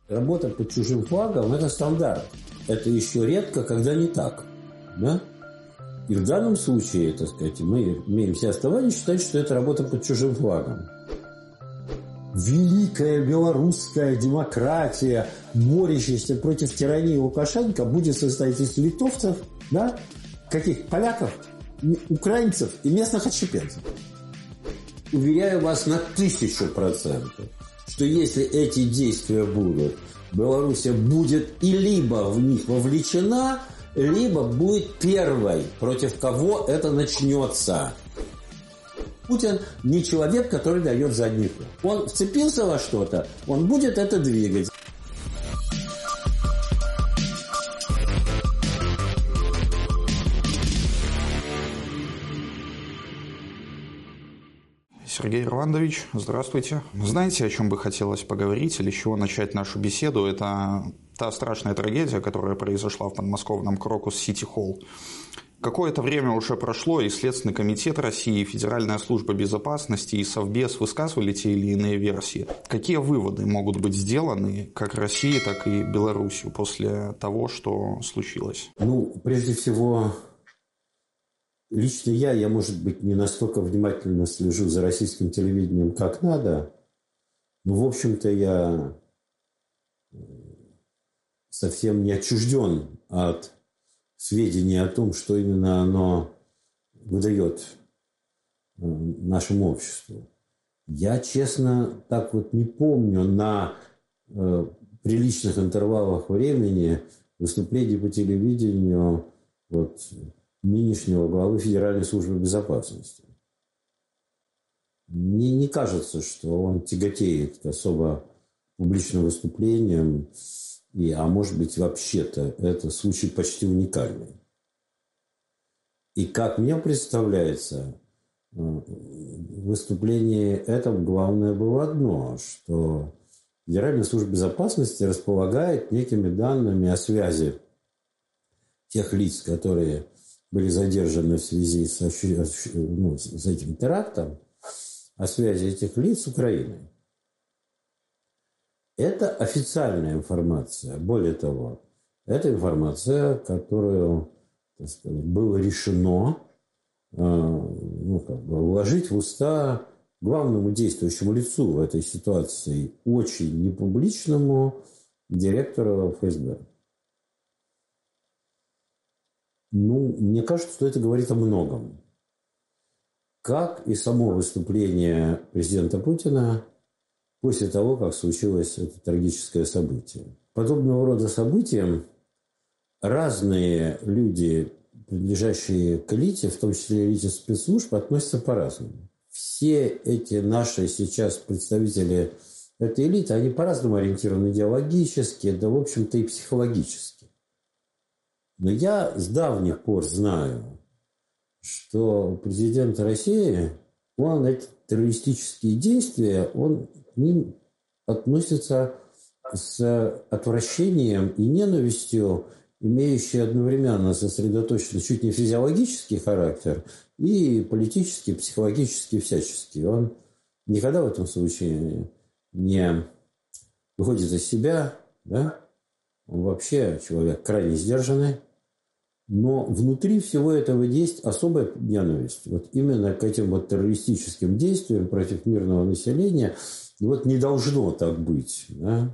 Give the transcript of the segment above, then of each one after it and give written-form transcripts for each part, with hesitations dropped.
Работа под чужим флагом – это стандарт. Это еще редко, когда не так. Да? И в данном случае, так сказать, мы имеем все основания считать, что это работа под чужим флагом. Великая белорусская демократия, борющаяся против тирании Лукашенко, будет состоять из литовцев, да? Каких? Поляков, украинцев и местных отщепенцев. Уверяю вас на 1000%, что если эти действия будут, Белоруссия будет и либо в них вовлечена, либо будет первой, против кого это начнется. Путин не человек, который дает задний ход. Он вцепился во что-то, он будет это двигать. Сергей Ирландович, здравствуйте. Знаете, о чем бы хотелось поговорить или с чего начать нашу беседу? Это та страшная трагедия, которая произошла в подмосковном Крокус-Сити-Холл. Какое-то время уже прошло, и Следственный комитет России, Федеральная служба безопасности и Совбез высказывали те или иные версии. Какие выводы могут быть сделаны как России, так и Беларусью после того, что случилось? Прежде всего, лично я, может быть, не настолько внимательно слежу за российским телевидением, как надо, но, в общем-то, я совсем не отчужден от сведения о том, что именно оно выдает нашему обществу. Я, честно, так вот не помню на приличных интервалах времени выступлений по телевидению нынешнего главы Федеральной службы безопасности. Мне не кажется, что он тяготеет к особо публичным выступлениям. А может быть, вообще-то, это случай почти уникальный. И как мне представляется, в выступлении этом главное было одно, что Федеральная служба безопасности располагает некими данными о связи тех лиц, которые были задержаны в связи с этим терактом, о связи этих лиц с Украиной. Это официальная информация. Более того, это информация, которую, так сказать, было решено вложить в уста главному действующему лицу в этой ситуации, очень непубличному директору ФСБ. Мне кажется, что это говорит о многом. Как и само выступление президента Путина после того, как случилось это трагическое событие. Подобного рода событиям разные люди, принадлежащие к элите, в том числе элите спецслужб, относятся по-разному. Все эти наши сейчас представители этой элиты, они по-разному ориентированы идеологически, да, в общем-то, и психологически. Но я с давних пор знаю, что президент России, он эти террористические действия, он к ним относится с отвращением и ненавистью, имеющие одновременно сосредоточенный чуть не физиологический характер и политический, психологический, всяческий. Он никогда в этом случае не выходит из себя, да? Он вообще человек крайне сдержанный. Но внутри всего этого есть особая ненависть. Вот именно к этим террористическим действиям против мирного населения не должно так быть. Да?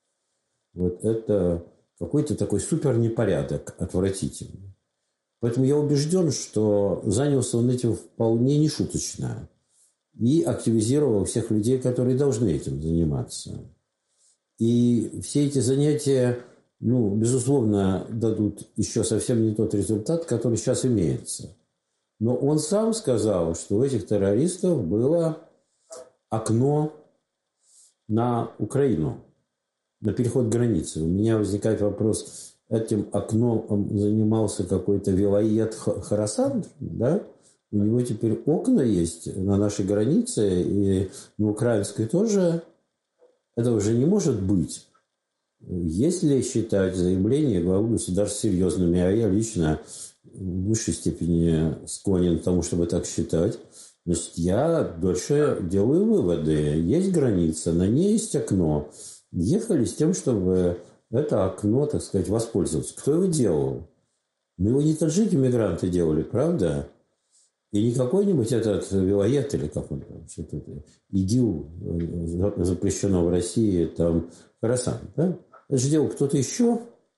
Это какой-то такой супер непорядок отвратительный. Поэтому я убежден, что занялся он этим вполне нешуточно и активизировал всех людей, которые должны этим заниматься. И все эти занятия, безусловно, дадут еще совсем не тот результат, который сейчас имеется. Но он сам сказал, что у этих террористов было окно на Украину, на переход границы. У меня возникает вопрос, этим окном занимался какой-то Вилает Харасан, да? У него теперь окна есть на нашей границе, и на украинской тоже. Это уже не может быть. Если считать заявления главы государства серьезными, а я лично в высшей степени склонен к тому, чтобы так считать, значит, я дальше делаю выводы. Есть граница, на ней есть окно. ехали с тем, чтобы это окно, так сказать, воспользоваться. Кто его делал? Ну, его не таджики-мигранты делали, правда? И не какой-нибудь этот Вилоед или как он там, что-то, ИГИЛ, запрещено в России, там, Харасан, да? Это же делал кто-то еще.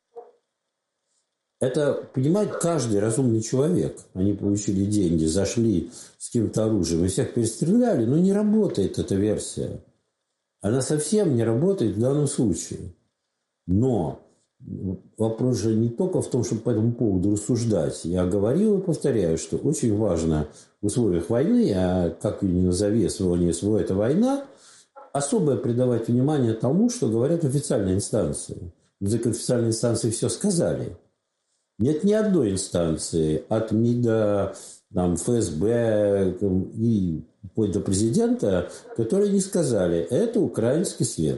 Это понимает каждый разумный человек. Они получили деньги, зашли с каким-то оружием и всех перестреляли, но не работает эта версия. Она совсем не работает в данном случае. Но вопрос же не только в том, чтобы по этому поводу рассуждать. Я говорил и повторяю, что очень важно в условиях войны, а как ее ни назови, СВО, не СВО, это война, особое придавать внимание тому, что говорят официальные инстанции. Так официальные инстанции все сказали. Нет ни одной инстанции, от МИДа, там, ФСБ и вплоть до президента, которые не сказали, это украинский след.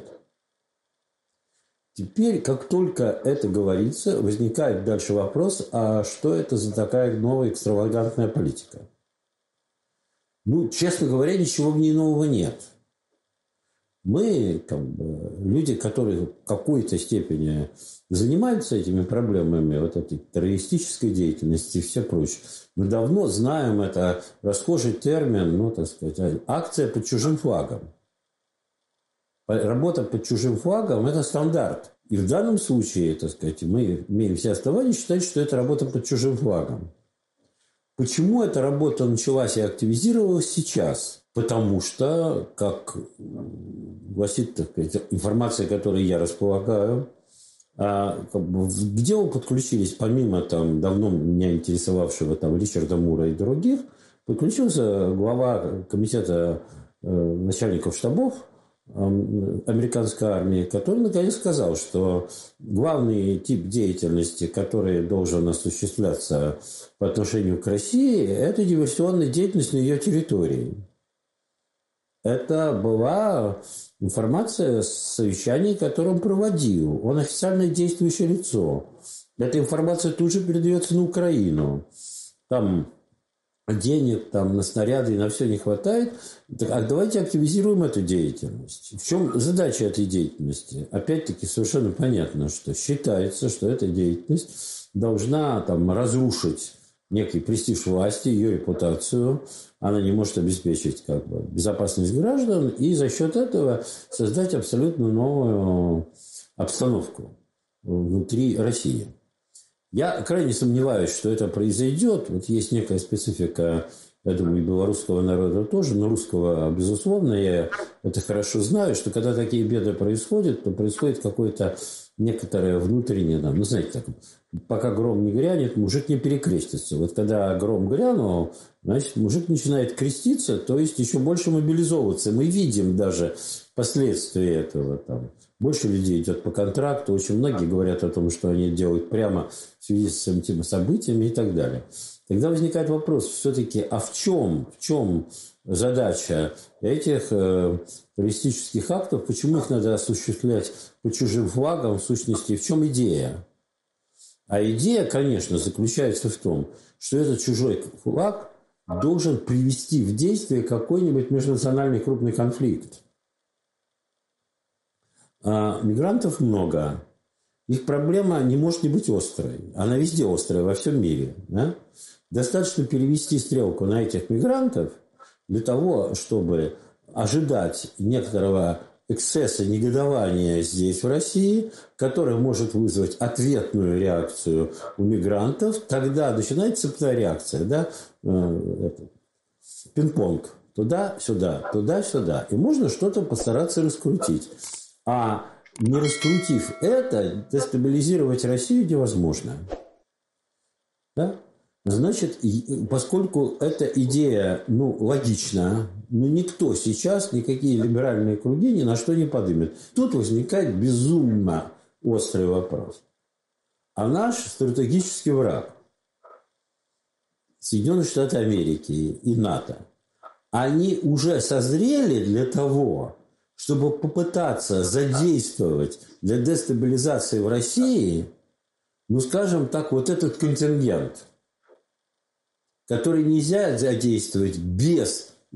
Теперь, как только это говорится, возникает дальше вопрос, а что это за такая новая экстравагантная политика? Ну, честно говоря, ничего в ней нового нет. Мы, люди, которые в какой-то степени занимаются этими проблемами, вот этой террористической деятельности и все прочее, мы давно знаем это расхожий термин, ну, так сказать, акция под чужим флагом. Работа под чужим флагом – это стандарт. И в данном случае, так сказать, мы имеем все основания считать, что это работа под чужим флагом. Почему эта работа началась и активизировалась сейчас? Потому что, как гласит, так сказать, информация, которой я располагаю, к делу подключились, помимо там, давно меня интересовавшего там, Ричарда Мура и других, подключился глава комитета начальников штабов американской армии, который наконец сказал, что главный тип деятельности, который должен осуществляться по отношению к России, это диверсионная деятельность на ее территории. Это была информация с совещаний, которое он проводил. Он официально действующее лицо. Эта информация тут же передается на Украину. Там денег там, на снаряды и на все не хватает. А давайте активизируем эту деятельность. В чем задача этой деятельности? Опять-таки совершенно понятно, что считается, что эта деятельность должна там, разрушить некий престиж власти, ее репутацию. Она не может обеспечить безопасность граждан. И за счет этого создать абсолютно новую обстановку внутри России. Я крайне сомневаюсь, что это произойдет. Вот есть некая специфика, я думаю, и белорусского народа тоже, но русского, безусловно, я это хорошо знаю, что когда такие беды происходят, то происходит какое-то некоторое внутреннее, ну, знаете, так, пока гром не грянет, мужик не перекрестится. Вот когда гром грянул, значит, мужик начинает креститься, то есть еще больше мобилизовываться. Мы видим даже последствия этого. Там, больше людей идет по контракту. Очень многие говорят о том, что они делают прямо в связи с этими событиями и так далее. Тогда возникает вопрос, все-таки, а в чем задача этих террористических актов? Почему их надо осуществлять под чужим флагом, в сущности, в чем идея? А идея, конечно, заключается в том, что этот чужой флаг должен привести в действие какой-нибудь межнациональный крупный конфликт. А мигрантов много. Их проблема не может не быть острой. Она везде острая, во всем мире. Да? Достаточно перевести стрелку на этих мигрантов для того, чтобы ожидать некоторого эксцесса негодования здесь, в России, который может вызвать ответную реакцию у мигрантов. Тогда начинается цепная реакция. Да? Пинг-понг. Туда-сюда, туда-сюда. И можно что-то постараться раскрутить. А не раскрутив это, дестабилизировать Россию невозможно. Да? Значит, поскольку эта идея, логична, никто сейчас, никакие либеральные круги ни на что не подымет. Тут возникает безумно острый вопрос. А наш стратегический враг, Соединенные Штаты Америки и НАТО, они уже созрели для того, чтобы попытаться задействовать для дестабилизации в России, скажем так, вот этот контингент, который нельзя задействовать без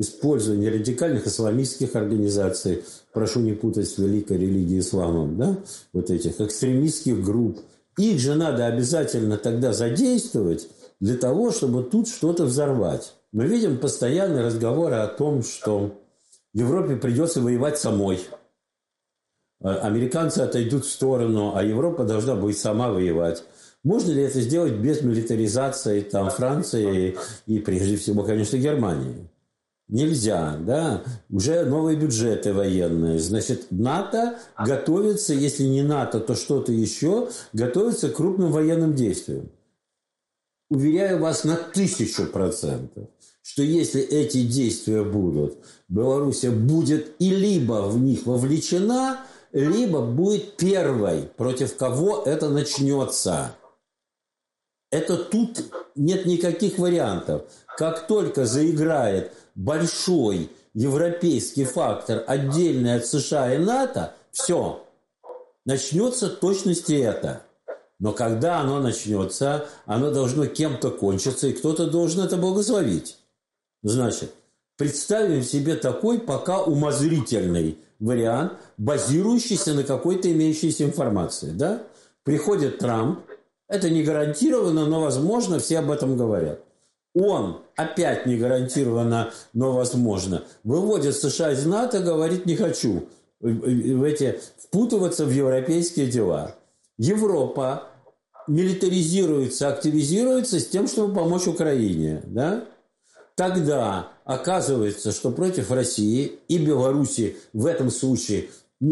использование радикальных исламистских организаций, прошу не путать с великой религией исламом, да, вот этих экстремистских групп. Их же надо обязательно тогда задействовать для того, чтобы тут что-то взорвать. Мы видим постоянные разговоры о том, что Европе придется воевать самой. Американцы отойдут в сторону, а Европа должна будет сама воевать. Можно ли это сделать без милитаризации там, Франции и, прежде всего, конечно, Германии? Нельзя, да? Уже новые бюджеты военные. Значит, НАТО готовится, если не НАТО, то что-то еще, готовится к крупным военным действиям. Уверяю вас на 1000%, что если эти действия будут, Белоруссия будет и либо в них вовлечена, либо будет первой, против кого это начнется. Это тут нет никаких вариантов. Как только заиграет большой европейский фактор, отдельный от США и НАТО, все, начнется в точности это. Но когда оно начнется, оно должно кем-то кончиться, и кто-то должен это благословить. Значит, представим себе такой пока умозрительный вариант, базирующийся на какой-то имеющейся информации. Да? Приходит Трамп, это не гарантированно, но возможно, все об этом говорят. Он, опять не гарантированно, но возможно, выводит США из НАТО, говорит, не хочу впутываться в европейские дела. Европа милитаризируется, активизируется с тем, чтобы помочь Украине. Да? Тогда оказывается, что против России и Беларуси в этом случае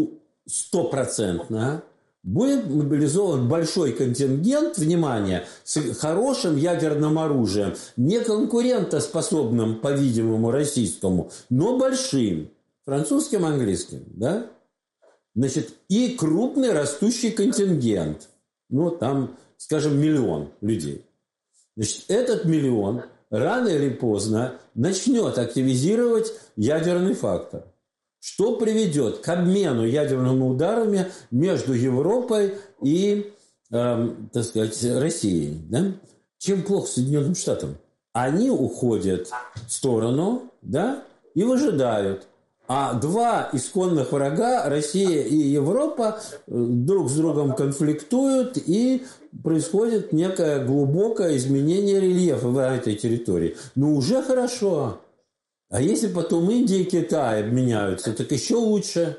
100% будет мобилизован большой контингент, внимание, с хорошим ядерным оружием, не конкурентоспособным, по-видимому, российскому, но большим, французским, английским, да? Значит, и крупный растущий контингент, там, скажем, 1 миллион людей. Значит, этот 1 миллион рано или поздно начнет активизировать ядерный фактор, что приведет к обмену ядерными ударами между Европой и, так сказать, Россией. Да? Чем плохо Соединенным Штатам? Они уходят в сторону, да, и выжидают. А два исконных врага, Россия и Европа, друг с другом конфликтуют, и происходит некое глубокое изменение рельефа в этой территории. Уже хорошо. А если потом Индия и Китай обменяются, так еще лучше.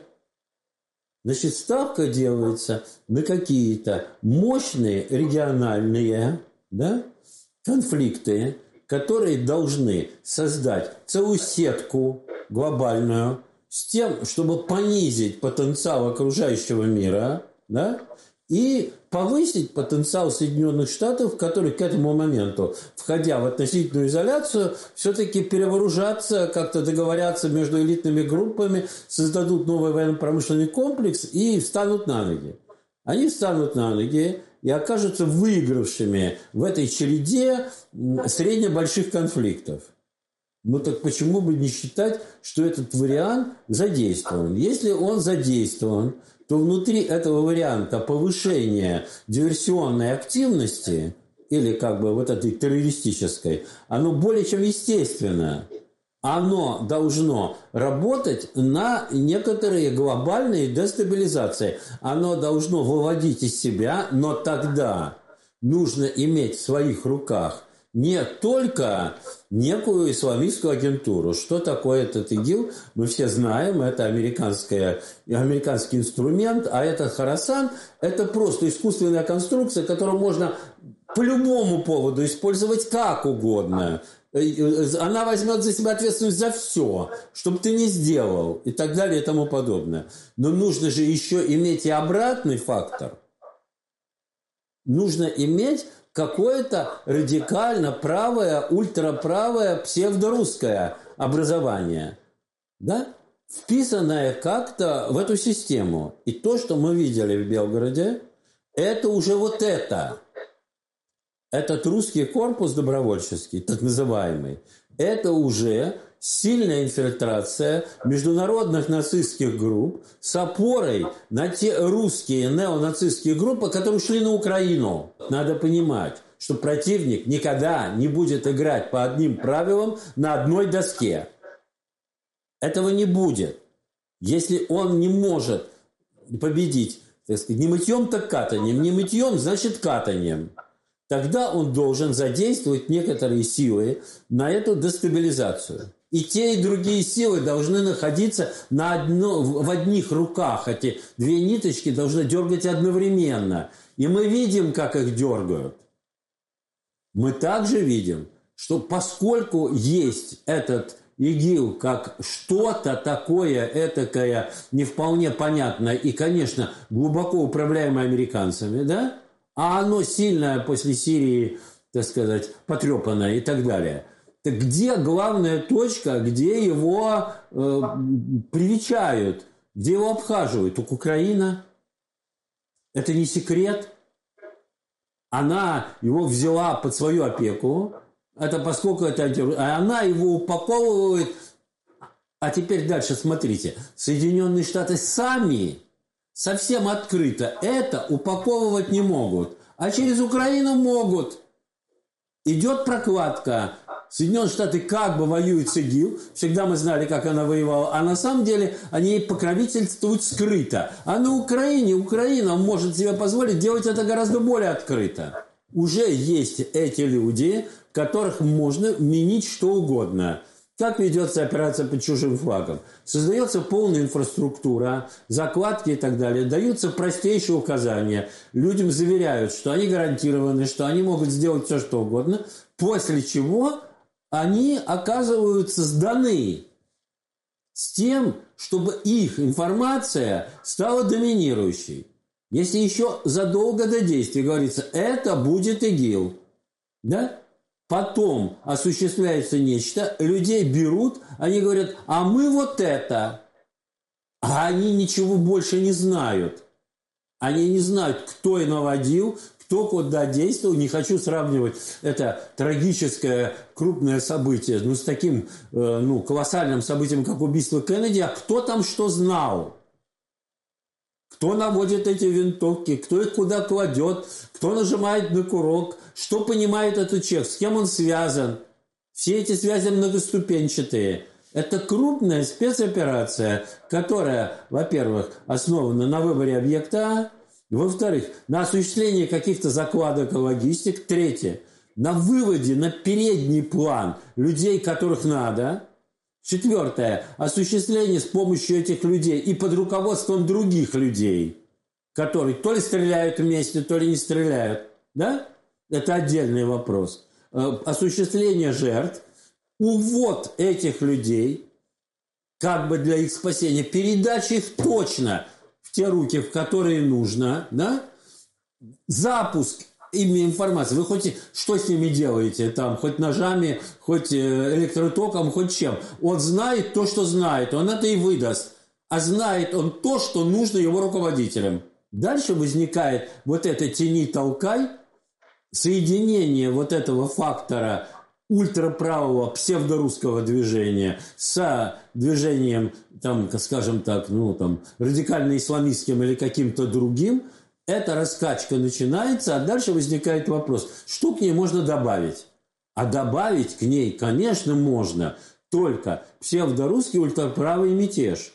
Значит, ставка делается на какие-то мощные региональные, да, конфликты, которые должны создать целую сетку глобальную с тем, чтобы понизить потенциал окружающего мира, да, и повысить потенциал Соединенных Штатов, которые к этому моменту, входя в относительную изоляцию, все-таки перевооружатся, как-то договорятся между элитными группами, создадут новый военно-промышленный комплекс и встанут на ноги. Они встанут на ноги и окажутся выигравшими в этой череде средне-больших конфликтов. Так почему бы не считать, что этот вариант задействован? Если он задействован, то внутри этого варианта повышения диверсионной активности или вот этой террористической, оно более чем естественно. Оно должно работать на некоторые глобальные дестабилизации. Оно должно выводить из себя, но тогда нужно иметь в своих руках не только некую исламистскую агентуру. Что такое этот ИГИЛ, мы все знаем, это американский инструмент, а этот Хорасан – это просто искусственная конструкция, которую можно по любому поводу использовать как угодно. Она возьмет за себя ответственность за все, что бы ты ни сделал, и так далее, и тому подобное. Но нужно же еще иметь и обратный фактор. Нужно иметь какое-то радикально правое, ультраправое, псевдорусское образование, да? Вписанное как-то в эту систему. И то, что мы видели в Белгороде, это уже вот это. Этот русский корпус добровольческий, так называемый, это уже сильная инфильтрация международных нацистских групп с опорой на те русские неонацистские группы, которые шли на Украину. Надо понимать, что противник никогда не будет играть по одним правилам на одной доске. Этого не будет. Если он не может победить, так сказать, не мытьем, так катанием. Не мытьем, значит катанием. Тогда он должен задействовать некоторые силы на эту дестабилизацию. И те, и другие силы должны находиться в одних руках. Эти две ниточки должны дергать одновременно. И мы видим, как их дергают. Мы также видим, что поскольку есть этот ИГИЛ как что-то такое, этакое, не вполне понятное и, конечно, глубоко управляемое американцами, да? А оно сильное после Сирии, так сказать, потрепанное и так далее. Так где главная точка, где его привечают, где его обхаживают? Так Украина. Это не секрет. Она его взяла под свою опеку. Это поскольку это... А она его упаковывает. А теперь дальше смотрите. Соединенные Штаты сами совсем открыто это упаковывать не могут. А через Украину могут. Идет прокладка. Соединенные Штаты как бы воюют с ИГИЛ. Всегда мы знали, как она воевала. А на самом деле они ей покровительствуют скрыто. А на Украине Украина может себе позволить делать это гораздо более открыто. Уже есть эти люди, которых можно менить что угодно. Как ведется операция под чужим флагом? Создается полная инфраструктура, закладки и так далее. Даются простейшие указания. Людям заверяют, что они гарантированы, что они могут сделать все, что угодно. После чего они оказываются сданы с тем, чтобы их информация стала доминирующей. Если еще задолго до действия говорится, это будет ИГИЛ, да? Потом осуществляется нечто, людей берут, они говорят, а мы вот это. А они ничего больше не знают. Они не знают, кто и наводил, кто куда действовал. Не хочу сравнивать это трагическое крупное событие с таким колоссальным событием, как убийство Кеннеди. А кто там что знал? Кто наводит эти винтовки, кто их куда кладет, кто нажимает на курок, что понимает этот человек, с кем он связан. Все эти связи многоступенчатые. Это крупная спецоперация, которая, во-первых, основана на выборе объекта, во-вторых, на осуществлении каких-то закладок и логистик, третье, на выводе на передний план людей, которых надо. Четвертое. Осуществление с помощью этих людей и под руководством других людей, которые то ли стреляют вместе, то ли не стреляют. Да? Это отдельный вопрос. Осуществление жертв, увод этих людей, как бы для их спасения, передача их точно в те руки, в которые нужно, да? Запуск ими информации. Вы хоть что с ними делаете? Там, хоть ножами, хоть электротоком, хоть чем. Он знает то, что знает. Он это и выдаст. А знает он то, что нужно его руководителям. Дальше возникает вот это тяни-толкай, соединение вот этого фактора ультраправого псевдорусского движения с движением, там, скажем так, радикально-исламистским или каким-то другим. Эта раскачка начинается, а дальше возникает вопрос, что к ней можно добавить? А добавить к ней, конечно, можно только псевдорусский ультраправый мятеж.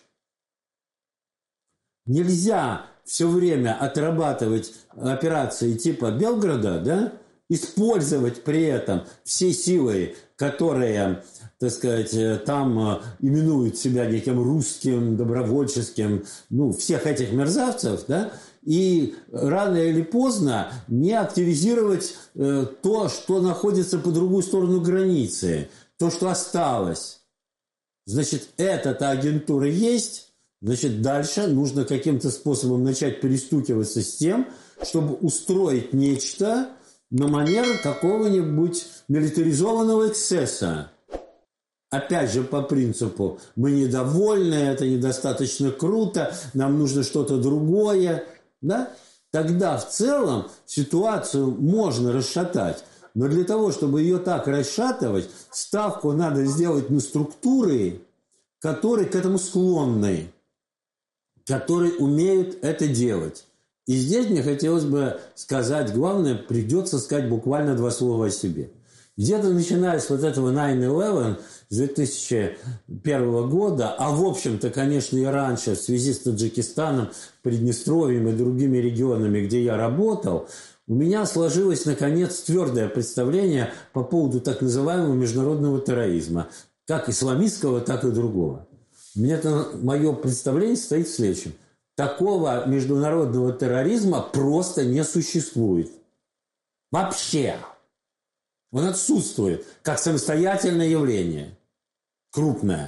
Нельзя все время отрабатывать операции типа Белграда, да, использовать при этом все силы, которые, так сказать, там именуют себя неким русским, добровольческим, всех этих мерзавцев, да, и рано или поздно не активизировать то, что находится по другую сторону границы, то, что осталось. Значит, эта агентура есть, значит, дальше нужно каким-то способом начать перестукиваться с тем, чтобы устроить нечто на манер какого-нибудь милитаризованного эксцесса. Опять же, по принципу, мы недовольны, это недостаточно круто, нам нужно что-то другое. Да? Тогда в целом ситуацию можно расшатать. Но для того, чтобы ее так расшатывать, ставку надо сделать на структуры, которые к этому склонны, которые умеют это делать. И здесь мне хотелось бы сказать, главное, придется сказать буквально два слова о себе. Где-то начиная с вот этого 9/11 с 2001 года, а в общем-то, конечно, и раньше в связи с Таджикистаном, Приднестровьем и другими регионами, где я работал, у меня сложилось, наконец, твердое представление по поводу так называемого международного терроризма, как исламистского, так и другого. У меня мое представление состоит в следующем. Такого международного терроризма просто не существует. Вообще. Он отсутствует как самостоятельное явление. Крупное.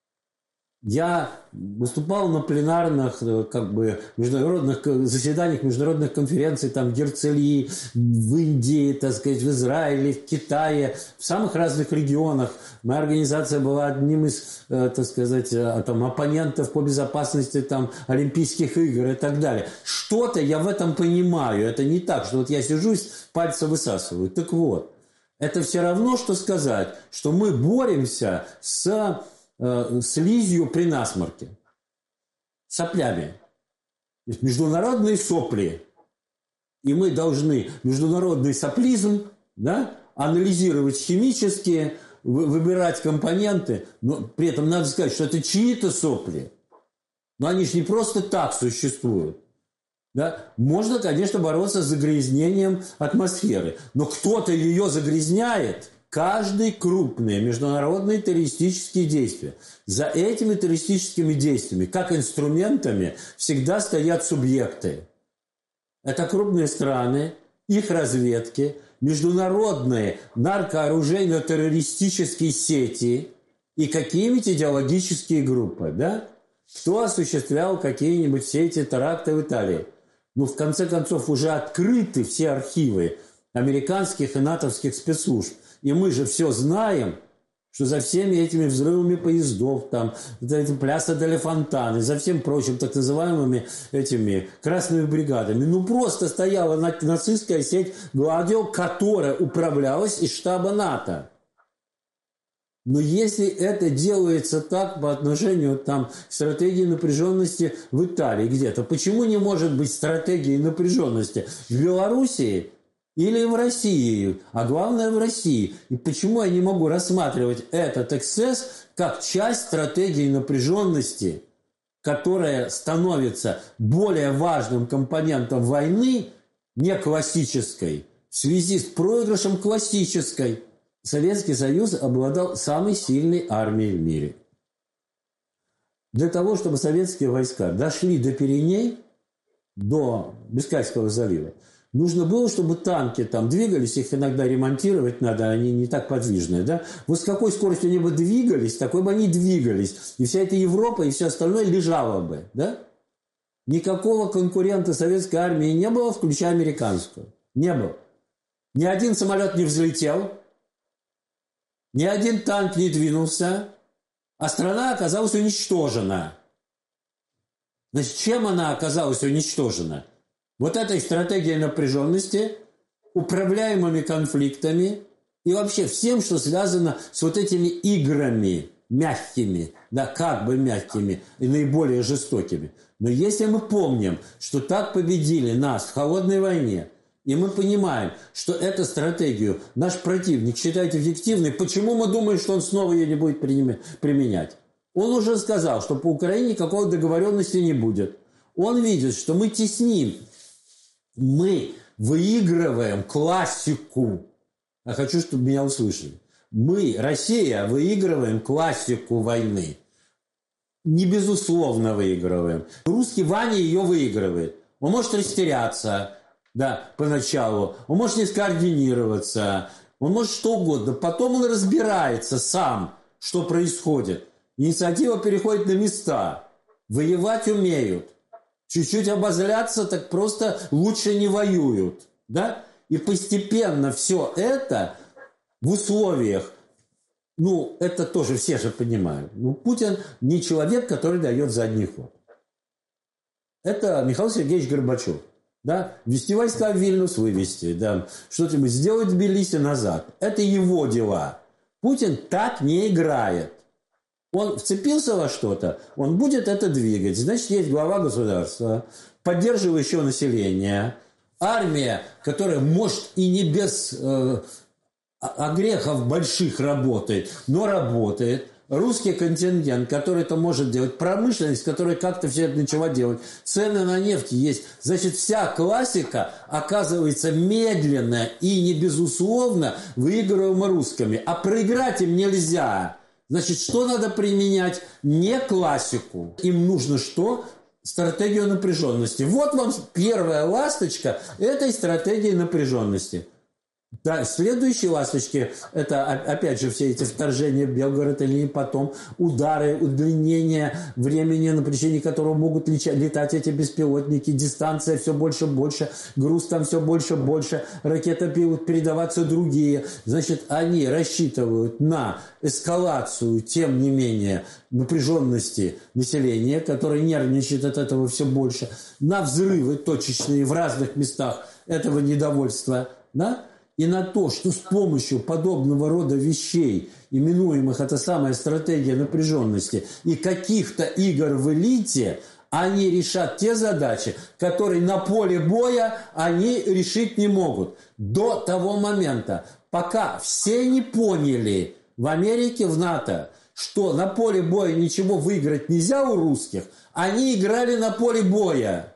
Я выступал на пленарных международных заседаниях международных конференций там, в Герцелии, в Индии, так сказать, в Израиле, в Китае, в самых разных регионах. Моя организация была одним из, так сказать, оппонентов по безопасности там, Олимпийских игр и так далее. Что-то я в этом понимаю. Это не так, что вот я сижусь, пальцы высасываю. Так вот, это все равно, что сказать, что мы боремся с слизью при насморке, соплями. Международные сопли. И мы должны международный соплизм, да, анализировать химически, выбирать компоненты. Но при этом надо сказать, что это чьи-то сопли. Но они же не просто так существуют. Да? Можно, конечно, бороться с загрязнением атмосферы. Но кто-то ее загрязняет. Каждый крупный международный террористические действия. За этими террористическими действиями, как инструментами, всегда стоят субъекты. Это крупные страны, их разведки, международные наркооружейно-террористические сети и какие-нибудь идеологические группы. Да? Кто осуществлял какие-нибудь все эти теракты в Италии? Ну, в конце концов, уже открыты все архивы американских и натовских спецслужб. И мы же все знаем, что за всеми этими взрывами поездов, там, этим Пляса дель Фонтане, за всем прочим так называемыми этими красными бригадами, ну просто стояла нацистская сеть Гладио, которая управлялась из штаба НАТО. Но если это делается так по отношению там, к стратегии напряженности в Италии где-то, почему не может быть стратегии напряженности в Белоруссии или в России, а главное в России? И почему я не могу рассматривать этот эксцесс как часть стратегии напряженности, которая становится более важным компонентом войны, не классической, в связи с проигрышем классической? Советский Союз обладал самой сильной армией в мире. Для того, чтобы советские войска дошли до Пиреней, до Бискайского залива, нужно было, чтобы танки там двигались, их иногда ремонтировать надо, они не так подвижные. Да? Вот с какой скоростью они бы двигались, такой бы они двигались. И вся эта Европа и все остальное лежало бы. Да? Никакого конкурента советской армии не было, включая американскую. Не было. Ни один самолет не взлетел. Ни один танк не двинулся, а страна оказалась уничтожена. Значит, чем она оказалась уничтожена? Вот этой стратегией напряженности, управляемыми конфликтами и вообще всем, что связано с вот этими играми мягкими, да, как бы мягкими и наиболее жестокими. Но если мы помним, что так победили нас в холодной войне, и мы понимаем, что эту стратегию наш противник считает эффективной, почему мы думаем, что он снова ее не будет применять? Он уже сказал, что по Украине никакой договоренности не будет. Он видит, что мы тесним. Мы выигрываем классику. Я хочу, чтобы меня услышали. Мы, Россия, выигрываем классику войны. Не безусловно выигрываем. Русский Ваня ее выигрывает. Он может растеряться. Да, поначалу. Он может не скоординироваться. Он может что угодно. Потом он разбирается сам, что происходит. Инициатива переходит на места. Воевать умеют. Чуть-чуть обозляться, так просто лучше не воюют. Да? И постепенно все это в условиях, ну, это тоже все же понимают. Ну, Путин не человек, который дает задний ход. Это Михаил Сергеевич Горбачев. Да? Ввести войска в Вильнюс, вывести. Да? Что-нибудь сделать в Тбилиси назад. Это его дела. Путин так не играет. Он вцепился во что-то, он будет это двигать. Значит, есть глава государства, поддерживающего население, армия, которая может и не без Грехов больших работает, но работает. Русский контингент, который это может делать, промышленность, которая как-то все это начала делать, цены на нефть есть. Значит, вся классика оказывается медленно и не безусловно выигрываема русскими. А проиграть им нельзя. Значит, что надо применять? Не классику. Им нужно что? Стратегию напряженности. Вот вам первая ласточка этой стратегии напряженности. Да, следующие ласточки, это опять же все эти вторжения в Белгород или потом, удары, удлинение времени, на причине которого могут летать эти беспилотники, дистанция все больше и больше, груз там все больше и больше, ракеты будут передаваться другие. Значит, они рассчитывают на эскалацию, тем не менее, напряженности населения, которое нервничает от этого все больше, на взрывы точечные в разных местах этого недовольства, да? И на то, что с помощью подобного рода вещей, именуемых это самая стратегия напряженности, и каких-то игр в элите, они решат те задачи, которые на поле боя они решить не могут. До того момента, пока все не поняли в Америке, в НАТО, что на поле боя ничего выиграть нельзя у русских, они играли на поле боя.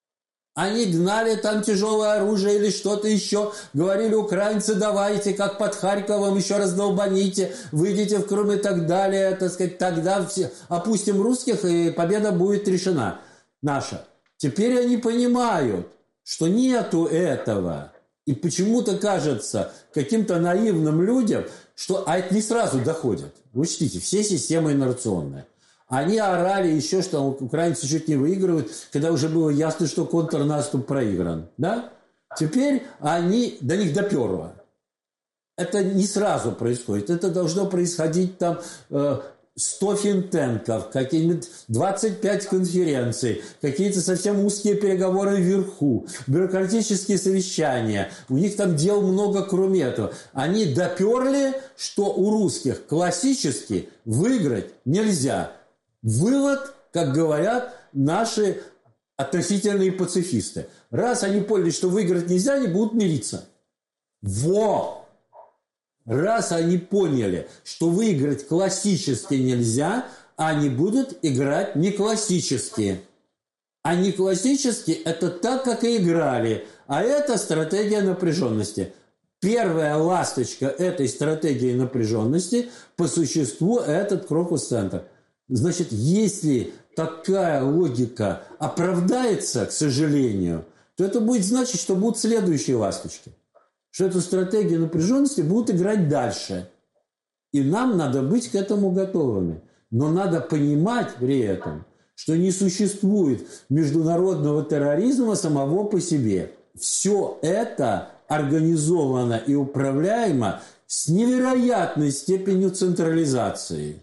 Они гнали там тяжелое оружие или что-то еще. Говорили, украинцы, давайте, как под Харьковом, еще раз долбаните, выйдите в Крым и так далее. Так сказать, тогда все опустим русских, и победа будет решена наша. Теперь они понимают, что нету этого. И почему-то кажется каким-то наивным людям, что это не сразу доходит. Учтите, все системы инерционные. Они орали еще, что украинцы чуть не выигрывают, когда уже было ясно, что контрнаступ проигран. Да? Теперь они до них доперло. Это не сразу происходит. Это должно происходить там 100 финтенков, какие-нибудь 25 конференций, какие-то совсем узкие переговоры вверху, бюрократические совещания. У них там дел много, кроме этого. Они доперли, что у русских классически выиграть нельзя. Вывод, как говорят наши относительные пацифисты. Раз они поняли, что выиграть нельзя, они будут мириться. Во! Раз они поняли, что выиграть классически нельзя, они будут играть не классически. А не классически – это так, как и играли. А это стратегия напряженности. Первая ласточка этой стратегии напряженности по существу – этот Крокус-центр. Значит, если такая логика оправдается, к сожалению, то это будет значить, что будут следующие ласточки. Что эту стратегию напряженности будут играть дальше. И нам надо быть к этому готовыми. Но надо понимать при этом, что не существует международного терроризма самого по себе. Все это организовано и управляемо с невероятной степенью централизации.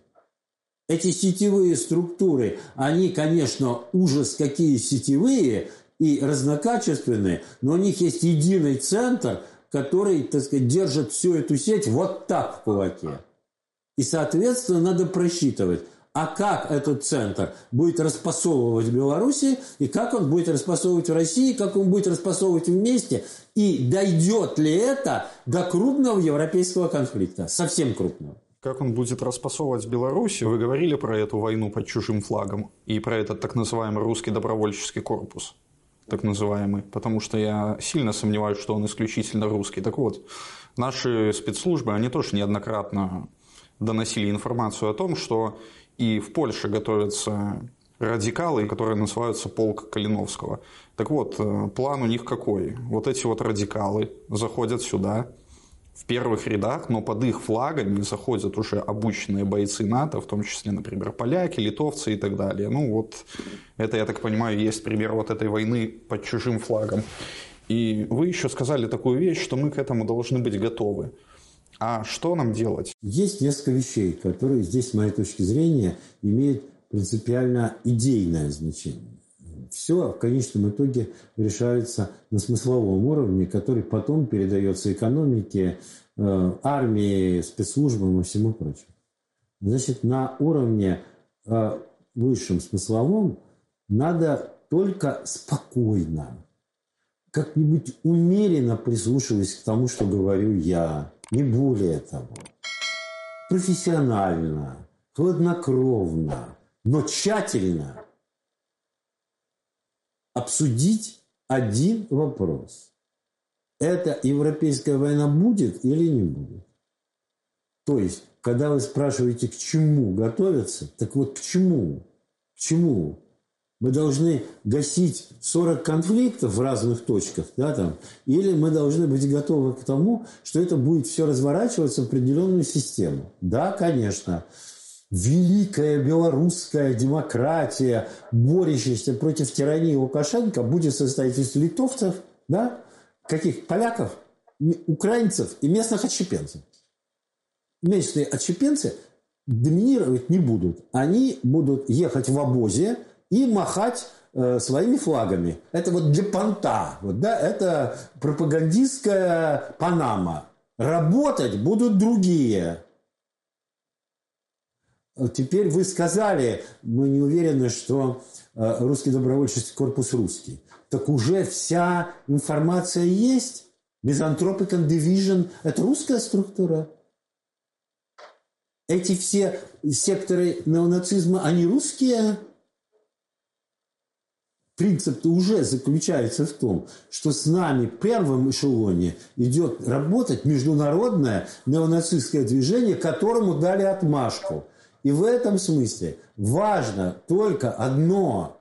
Эти сетевые структуры, они, конечно, ужас какие сетевые и разнокачественные, но у них есть единый центр, который, так сказать, держит всю эту сеть вот так в кулаке. И, соответственно, надо просчитывать, а как этот центр будет распасовывать в Беларуси, и как он будет распасовывать в России, как он будет распасовывать вместе, и дойдет ли это до крупного европейского конфликта, совсем крупного. Как он будет распасовывать Беларусь? Вы говорили про эту войну под чужим флагом и про этот так называемый русский добровольческий корпус, так называемый, потому что я сильно сомневаюсь, что он исключительно русский. Так вот, наши спецслужбы, они тоже неоднократно доносили информацию о том, что и в Польше готовятся радикалы, которые называются полк Калиновского. Так вот, план у них какой? Вот эти вот радикалы заходят сюда, в первых рядах, но под их флагами заходят уже обученные бойцы НАТО, в том числе, например, поляки, литовцы и так далее. Ну вот, это, я так понимаю, есть пример вот этой войны под чужим флагом. И вы еще сказали такую вещь, что мы к этому должны быть готовы. А что нам делать? Есть несколько вещей, которые здесь, с моей точки зрения, имеют принципиально идейное значение. Все в конечном итоге решается на смысловом уровне, который потом передается экономике, армии, спецслужбам и всему прочему. Значит, на уровне высшем смысловом надо только спокойно, как-нибудь умеренно прислушиваясь к тому, что говорю я. не более того. Профессионально, хладнокровно, но тщательно обсудить один вопрос. Эта европейская война будет или не будет? То есть, когда вы спрашиваете, к чему готовиться, так вот к чему? К чему? Мы должны гасить 40 конфликтов в разных точках, да, там, или мы должны быть готовы к тому, что это будет все разворачиваться в определенную систему. Да, конечно, великая белорусская демократия, борющаяся против тирании Лукашенко, будет состоять из литовцев, да, каких поляков, украинцев и местных отщепенцев. Местные отщепенцы доминировать не будут. Они будут ехать в обозе и махать своими флагами. Это вот для понта. Вот, да, это пропагандистская Панама. Работать будут другие. Теперь вы сказали, мы не уверены, что русский добровольческий корпус русский. Так уже вся информация есть. Misanthropic Division – это русская структура. Эти все секторы неонацизма, они русские. Принцип-то уже заключается в том, что с нами в первом эшелоне идет работать международное неонацистское движение, которому дали отмашку. И в этом смысле важно только одно.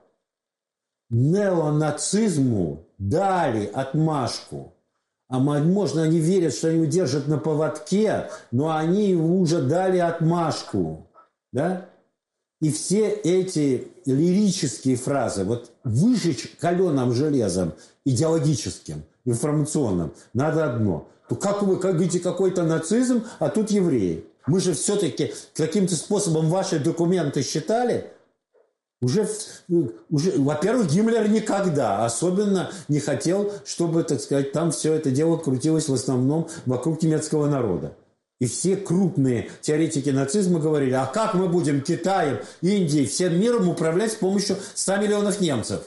Неонацизму дали отмашку. А возможно, они верят, что они удержат на поводке, но они уже дали отмашку. Да? И все эти лирические фразы, вот выжечь каленым железом идеологическим, информационным, надо одно. То как вы говорите, какой-то нацизм, а тут евреи. Мы же все-таки каким-то способом ваши документы считали. Уже, во-первых, Гиммлер никогда особенно не хотел, чтобы, так сказать, там все это дело крутилось в основном вокруг немецкого народа. И все крупные теоретики нацизма говорили, а как мы будем Китаем, Индией, всем миром управлять с помощью 100 миллионов немцев?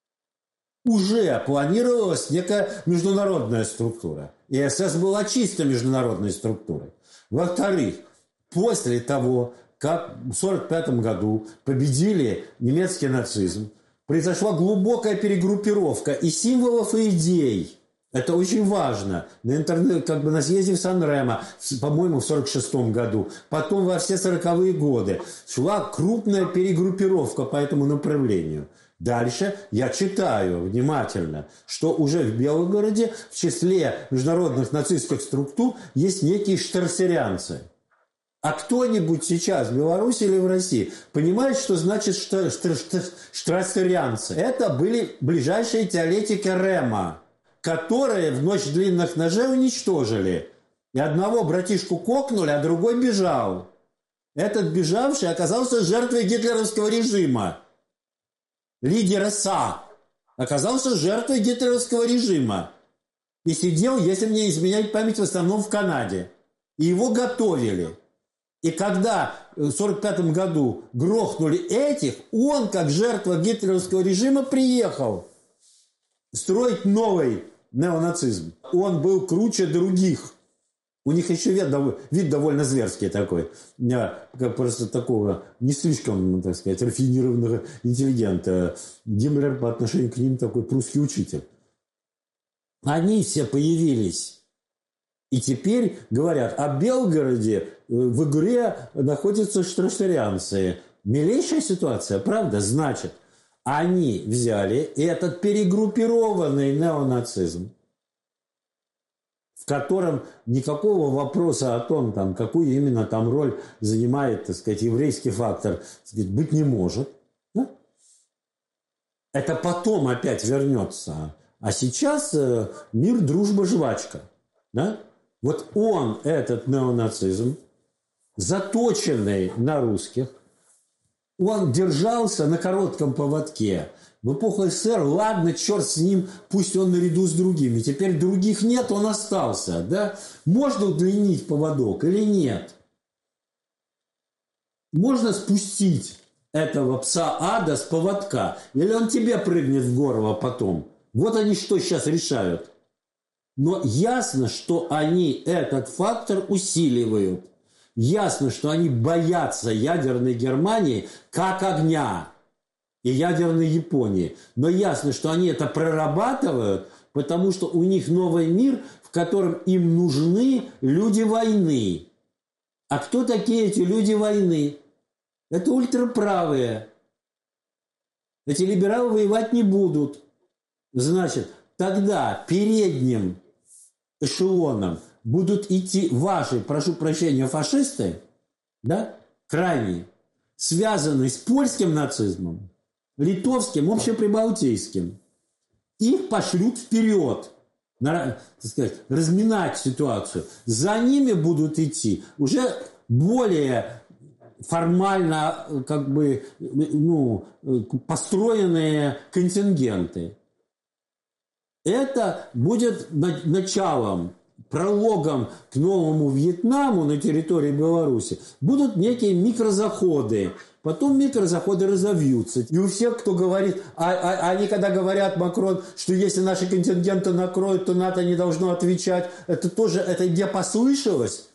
Уже планировалась некая международная структура. И СС была чисто международной структурой. Во-вторых, после того, как в 1945 году победили немецкий нацизм, произошла глубокая перегруппировка и символов, и идей. Это очень важно. На съезде в Сан-Ремо, по-моему, в 1946 году, потом во все 40-е годы шла крупная перегруппировка по этому направлению. Дальше я читаю внимательно, что уже в Белгороде в числе международных нацистских структур есть некие штрассерянцы. А кто-нибудь сейчас в Беларуси или в России понимает, что значит штрассерянцы? Это были ближайшие теоретики Рема, которые в ночь длинных ножей уничтожили. И одного братишку кокнули, а другой бежал. Этот бежавший оказался жертвой гитлеровского режима. Лидер СА оказался жертвой гитлеровского режима. И сидел, если мне не изменять память, в основном в Канаде. И его готовили. И когда в 1945 году грохнули этих, он, как жертва гитлеровского режима, приехал строить новый неонацизм. Он был круче других. У них еще вид довольно зверский такой. Как просто такого не слишком, так сказать, рафинированного интеллигента. Гиммлер по отношению к ним такой прусский учитель. Они все появились. И теперь говорят, о Белгороде в игре находятся штрассерянцы. Милейшая ситуация, правда? Значит, они взяли этот перегруппированный неонацизм, в котором никакого вопроса о том, там, какую именно там роль занимает, так сказать, еврейский фактор, так сказать, быть не может. Да? Это потом опять вернется. А сейчас мир, дружба, жвачка. Да? Вот он, этот неонацизм, заточенный на русских, он держался на коротком поводке. В эпоху СССР, ладно, черт с ним, пусть он наряду с другими. Теперь других нет, он остался. Да? Можно удлинить поводок или нет? Можно спустить этого пса ада с поводка? Или он тебе прыгнет в горло потом? Вот они что сейчас решают. Но ясно, что они этот фактор усиливают. Ясно, что они боятся ядерной Германии как огня и ядерной Японии. Но ясно, что они это прорабатывают, потому что у них новый мир, в котором им нужны люди войны. А кто такие эти люди войны? Это ультраправые. Эти либералы воевать не будут. Значит, тогда передним эшелоном будут идти ваши, прошу прощения, фашисты, да, крайние, связанные с польским нацизмом, литовским, общеприбалтийским. Их пошлют вперед, так сказать, разминать ситуацию. За ними будут идти уже более формально как бы, построенные контингенты. Это будет началом, прологом к новому Вьетнаму на территории Беларуси. Будут некие микрозаходы. Потом микрозаходы разовьются. И у всех, кто говорит, они когда говорят, Макрон, что если наши контингенты накроют, то НАТО не должно отвечать, это тоже, это где послышалось?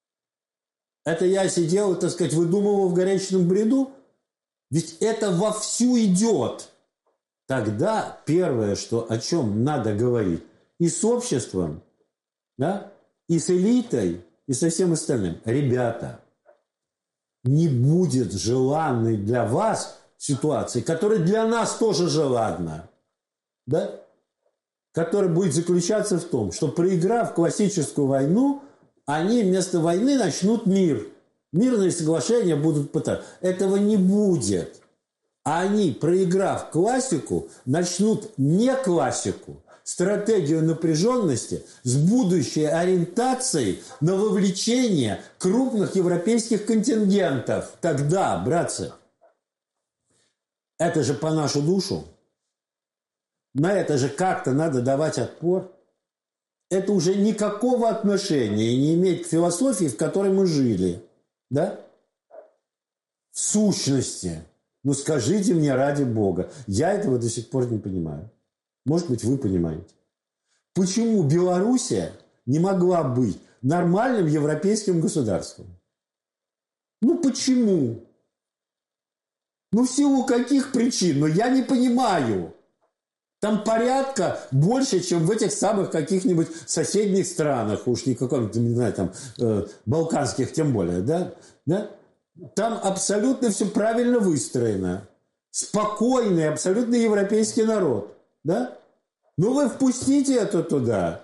Это я сидел, так сказать, выдумывал в горячечном бреду? Ведь это вовсю идет. Тогда первое, о чем надо говорить, и с обществом, да, и с элитой, и со всем остальным. Ребята, не будет желанной для вас ситуации, которая для нас тоже желанна, да? Которая будет заключаться в том, что, проиграв классическую войну, они вместо войны начнут мир. Мирные соглашения будут пытаться. Этого не будет. А они, проиграв классику, начнут не классику, стратегию напряженности с будущей ориентацией на вовлечение крупных европейских контингентов. Тогда, братцы, это же по нашу душу. На это же как-то надо давать отпор. Это уже никакого отношения не имеет к философии, в которой мы жили. Да? В сущности. Ну скажите мне ради Бога. Я этого до сих пор не понимаю. Может быть, вы понимаете. Почему Белоруссия не могла быть нормальным европейским государством? Ну почему? Ну в силу каких причин? Но я не понимаю. Там порядка больше, чем в этих самых каких-нибудь соседних странах. Уж не каком-то, не знаю, там, балканских тем более, да? Да? Там абсолютно все правильно выстроено. Спокойный, абсолютно европейский народ. Да? Ну вы впустите это туда.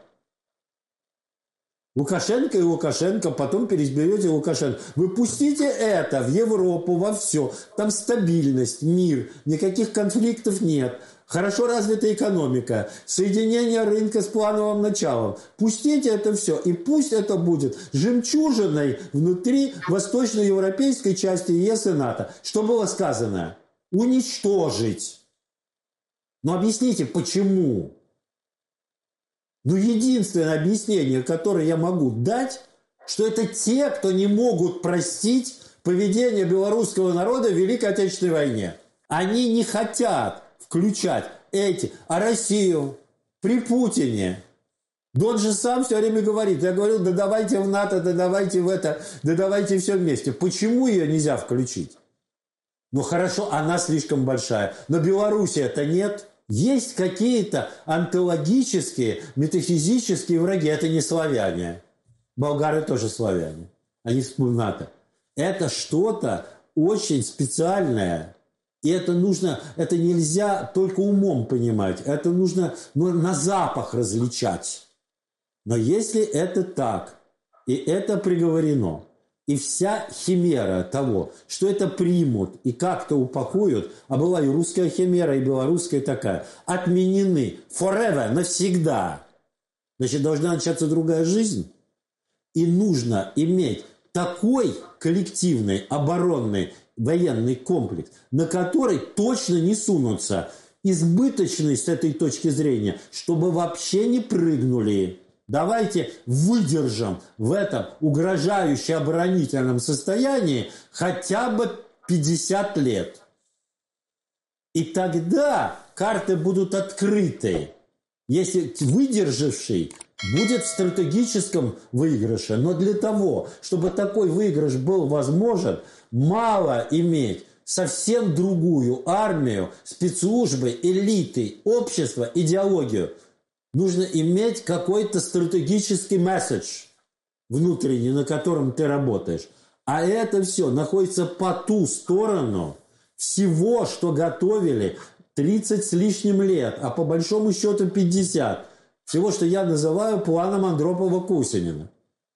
Лукашенко и Лукашенко, потом переизберете Лукашенко. Вы пустите это в Европу, во все. Там стабильность, мир, никаких конфликтов нет. Хорошо развитая экономика, соединение рынка с плановым началом. Пустите это все, и пусть это будет жемчужиной внутри восточноевропейской части ЕС и НАТО. Что было сказано? Уничтожить. Но объясните, почему? Ну, единственное объяснение, которое я могу дать, что это те, кто не могут простить поведение белорусского народа в Великой Отечественной войне. Они не хотят включать эти, а Россию при Путине. Да он же сам все время говорит, я говорил, да давайте в НАТО, да давайте в это, да давайте все вместе. Почему ее нельзя включить? Ну хорошо, она слишком большая, но Белоруссия-то нет. Есть какие-то онтологические, метафизические враги, это не славяне. Болгары тоже славяне, они в НАТО. Это что-то очень специальное. И это нужно, это нельзя только умом понимать, это нужно на запах различать. Но если это так, и это приговорено, и вся химера того, что это примут и как-то упакуют, а была и русская химера, и белорусская такая, отменены forever, навсегда, значит, должна начаться другая жизнь. И нужно иметь такой коллективный, оборонный, военный комплекс, на который точно не сунутся избыточный с этой точки зрения, чтобы вообще не прыгнули. Давайте выдержим в этом угрожающе оборонительном состоянии хотя бы 50 лет. И тогда карты будут открыты. Если выдержавший будет в стратегическом выигрыше. Но для того, чтобы такой выигрыш был возможен, мало иметь совсем другую армию, спецслужбы, элиты, общество, идеологию. Нужно иметь какой-то стратегический месседж внутренний, на котором ты работаешь. А это все находится по ту сторону всего, что готовили 30 с лишним лет, а по большому счету 50. Всего, что я называю планом Андропова-Кусинина.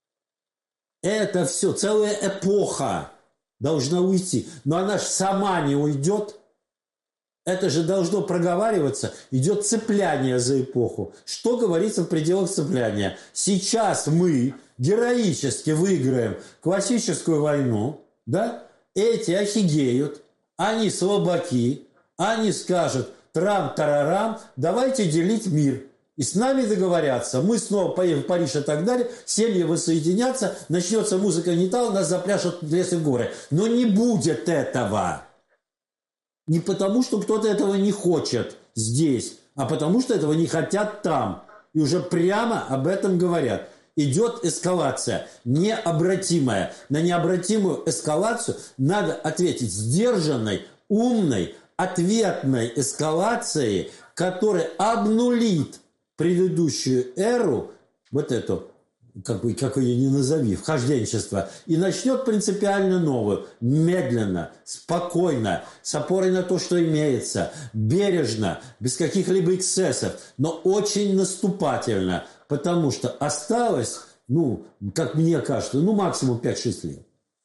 Это все, целая эпоха должна уйти. Но она же сама не уйдет. Это же должно проговариваться. Идет цепляние за эпоху. Что говорится в пределах цепляния? Сейчас мы героически выиграем классическую войну. Да? Эти офигеют. Они слабаки. Они скажут трам-тарарам, давайте делить мир. И с нами договорятся. Мы снова поедем в Париж и так далее. Семьи воссоединятся. Начнется музыка металла, нас запляшут в лес и в горы. Но не будет этого. Не потому, что кто-то этого не хочет здесь, а потому, что этого не хотят там. И уже прямо об этом говорят. Идет эскалация необратимая. На необратимую эскалацию надо ответить сдержанной, умной, ответной эскалацией, которая обнулит предыдущую эру, вот эту, как ее ни назови, вхожденчество, и начнет принципиально новую, медленно, спокойно, с опорой на то, что имеется, бережно, без каких-либо эксцессов, но очень наступательно, потому что осталось, как мне кажется, максимум 5-6 лет.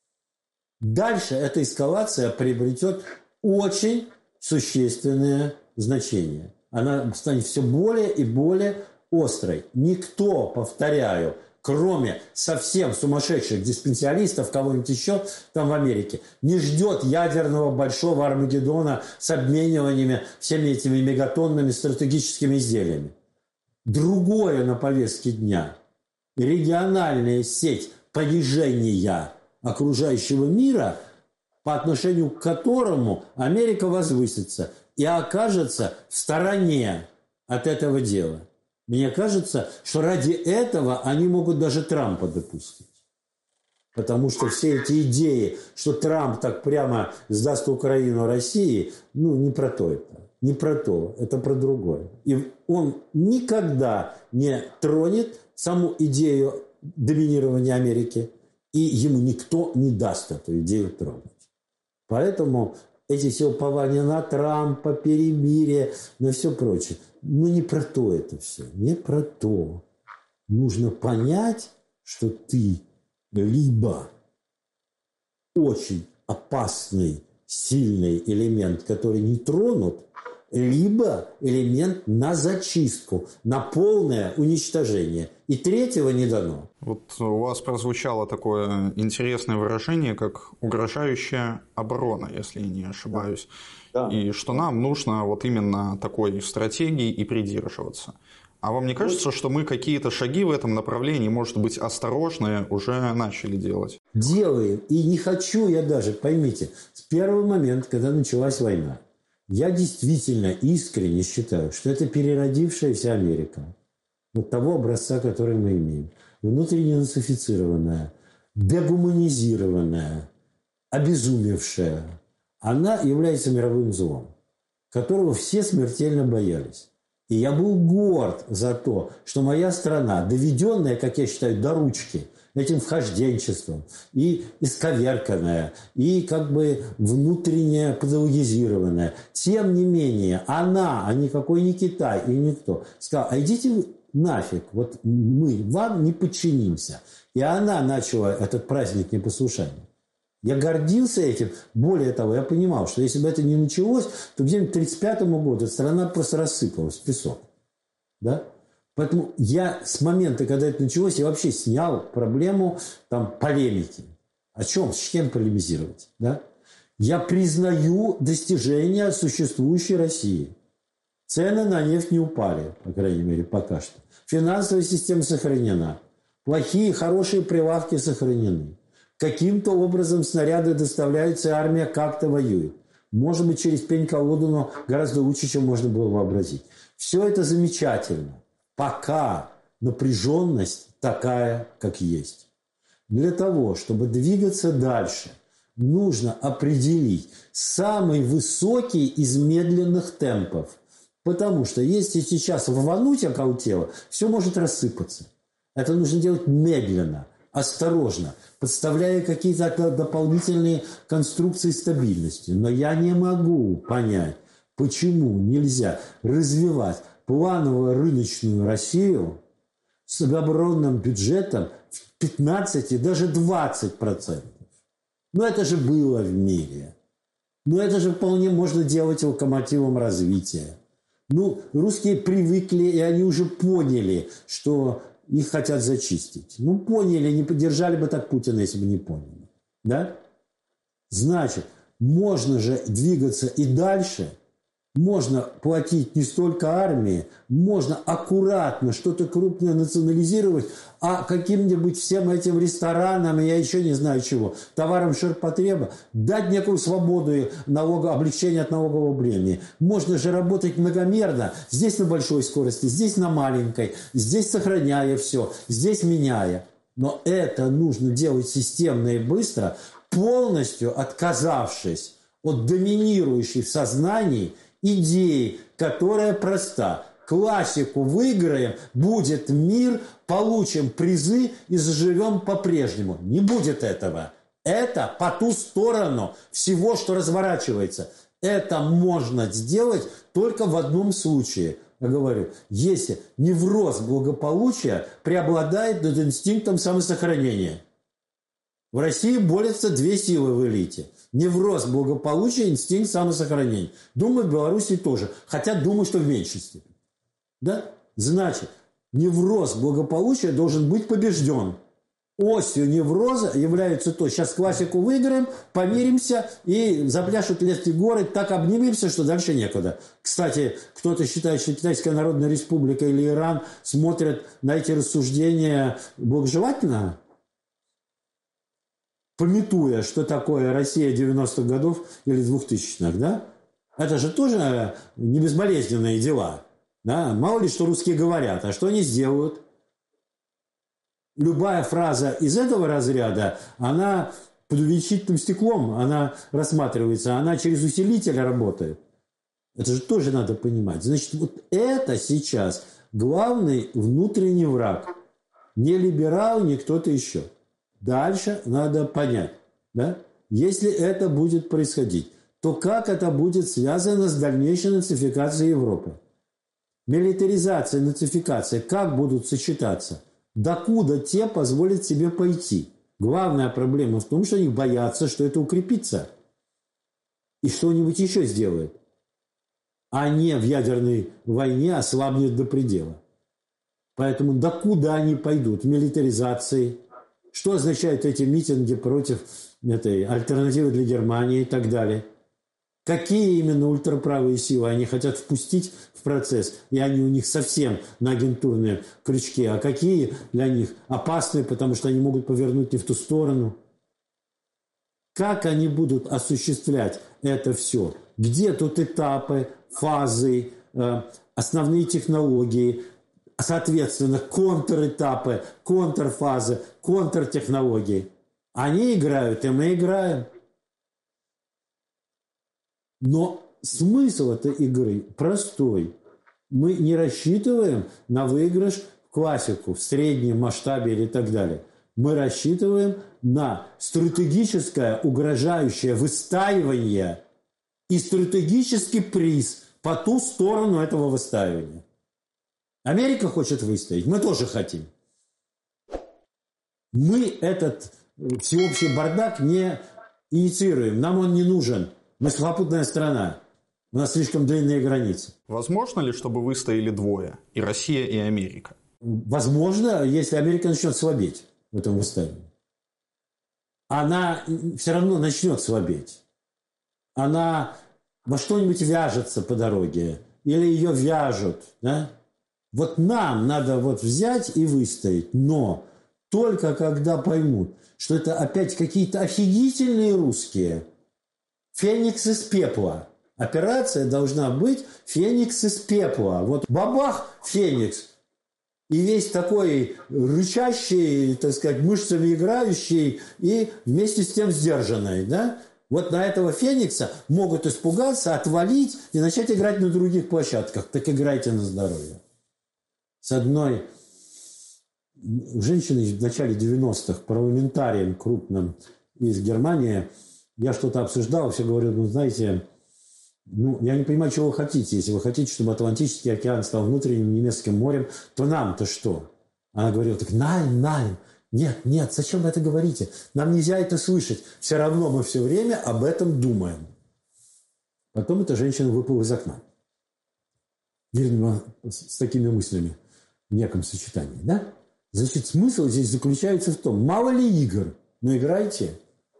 Дальше эта эскалация приобретет очень существенное значение. Она станет все более и более острой. Никто, повторяю, кроме совсем сумасшедших диспенсионистов, кого-нибудь еще там в Америке, не ждет ядерного большого Армагеддона с обмениваниями всеми этими мегатонными стратегическими изделиями. Другое на повестке дня – региональная сеть понижения окружающего мира, по отношению к которому Америка возвысится и окажется в стороне от этого дела. Мне кажется, что ради этого они могут даже Трампа допустить. Потому что все эти идеи, что Трамп так прямо сдаст Украину России, не про то это. Не про то, это про другое. И он никогда не тронет саму идею доминирования Америки, и ему никто не даст эту идею тронуть. Поэтому эти все упования на Трампа, перемирие, на все прочее. Не про то это все, не про то. Нужно понять, что ты либо очень опасный, сильный элемент, который не тронут, либо элемент на зачистку, на полное уничтожение. И третьего не дано. Вот у вас прозвучало такое интересное выражение, как угрожающая оборона, если я не ошибаюсь. Да. И что нам нужно вот именно такой стратегии и придерживаться. А вам не кажется, что мы какие-то шаги в этом направлении, может быть, осторожные, уже начали делать? Делаем. И не хочу я даже, поймите, с первого момента, когда началась война, я действительно искренне считаю, что это переродившаяся Америка. Вот того образца, который мы имеем. Внутренне нацифицированная, дегуманизированная, обезумевшая. Она является мировым злом, которого все смертельно боялись. И я был горд за то, что моя страна, доведенная, как я считаю, до ручки этим вхожденчеством, и исковерканная, и внутренне патологизированная, тем не менее она, а никакой не Китай и никто, сказал, а идите вы нафиг, вот мы вам не подчинимся. И она начала этот праздник непослушания. Я гордился этим. Более того, я понимал, что если бы это не началось, то где-нибудь к 1935 году страна просто рассыпалась в песок. Да? Поэтому я с момента, когда это началось, я вообще снял проблему полемики. О чем? С кем полемизировать? Да? Я признаю достижения существующей России. Цены на нефть не упали, по крайней мере, пока что. Финансовая система сохранена. Плохие, хорошие прилавки сохранены. Каким-то образом снаряды доставляются, и армия как-то воюет. Может быть, через пень-колоду, но гораздо лучше, чем можно было вообразить. Все это замечательно, пока напряженность такая, как есть. Для того, чтобы двигаться дальше, нужно определить самый высокий из медленных темпов. Потому что если сейчас рвануть околотело, все может рассыпаться. Это нужно делать медленно, осторожно, подставляя какие-то дополнительные конструкции стабильности. Но я не могу понять, почему нельзя развивать плановую рыночную Россию с огромным бюджетом в 15 и даже 20%. Но это же было в мире. Но это же вполне можно делать локомотивом развития. Ну, русские привыкли, и они уже поняли, что их хотят зачистить. Ну, поняли, не поддержали бы так Путина, если бы не поняли. Да? Значит, можно же двигаться и дальше. Можно платить не столько армии, можно аккуратно что-то крупное национализировать, а каким-нибудь всем этим ресторанам, и я еще не знаю чего, товарам ширпотреба, дать некую свободу и облегчение от налогового бремени. Можно же работать многомерно, здесь на большой скорости, здесь на маленькой, здесь сохраняя все, здесь меняя. Но это нужно делать системно и быстро, полностью отказавшись от доминирующей в сознании идеи, которая проста. Классику выиграем, будет мир, получим призы и заживем по-прежнему. Не будет этого. Это по ту сторону всего, что разворачивается. Это можно сделать только в одном случае. Я говорю, если невроз благополучия преобладает над инстинктом самосохранения. В России борются две силы в элите. Невроз благополучия, инстинкт самосохранения. Думаю, в Беларуси тоже. Хотя думаю, что в меньшинстве. Да? Значит, невроз благополучия должен быть побежден. Осью невроза является то, сейчас классику выиграем, помиримся и запляшут лес и горы, так обнимемся, что дальше некуда. Кстати, кто-то считает, что Китайская Народная Республика или Иран смотрят на эти рассуждения благожелательно, памятуя, что такое Россия 90-х годов или 2000-х, да? Это же тоже не безболезненные дела. Да? Мало ли, что русские говорят, а что они сделают? Любая фраза из этого разряда, она под увеличительным стеклом, она рассматривается, она через усилитель работает. Это же тоже надо понимать. Значит, вот это сейчас главный внутренний враг. Не либерал, не кто-то еще. Дальше надо понять, да? Если это будет происходить, то как это будет связано с дальнейшей нацификацией Европы? Милитаризация, нацификация, как будут сочетаться? Докуда те позволят себе пойти? Главная проблема в том, что они боятся, что это укрепится. И что-нибудь еще сделает. А не в ядерной войне ослабнет до предела. Поэтому докуда они пойдут? Милитаризацией. Что означают эти митинги против этой альтернативы для Германии и так далее? Какие именно ультраправые силы они хотят впустить в процесс, и они у них совсем на агентурные крючки, а какие для них опасные, потому что они могут повернуть не в ту сторону? Как они будут осуществлять это все? Где тут этапы, фазы, основные технологии, соответственно, контр-этапы, контрфазы, контртехнологии? Они играют, и мы играем. Но смысл этой игры простой. Мы не рассчитываем на выигрыш в классику, в среднем масштабе или так далее. Мы рассчитываем на стратегическое угрожающее выстаивание и стратегический приз по ту сторону этого выстаивания. Америка хочет выстоять, мы тоже хотим. Мы этот всеобщий бардак не инициируем, нам он не нужен. Мы сухопутная страна. У нас слишком длинные границы. Возможно ли, чтобы выстояли двое? И Россия, и Америка? Возможно, если Америка начнет слабеть в этом выставлении. Она все равно начнет слабеть. Она во что-нибудь вяжется по дороге. Или ее вяжут. Да? Вот нам надо вот взять и выстоять. Но только когда поймут, что это опять какие-то офигительные русские – феникс из пепла. Операция должна быть «Феникс из пепла». Вот бабах – Феникс. И весь такой рычащий, так сказать, мышцами играющий и вместе с тем сдержанный, да? Вот на этого Феникса могут испугаться, отвалить и начать играть на других площадках. Так играйте на здоровье. С одной женщиной в начале 90-х, парламентарием крупным из Германии, я что-то обсуждал, все говорю, ну, знаете, я не понимаю, чего вы хотите. Если вы хотите, чтобы Атлантический океан стал внутренним немецким морем, то нам-то что? Она говорила так, nein, нет, зачем вы это говорите? Нам нельзя это слышать. Все равно мы все время об этом думаем. Потом эта женщина выпала из окна. Видимо, с такими мыслями в неком сочетании, да? Значит, смысл здесь заключается в том, мало ли игр, но играйте.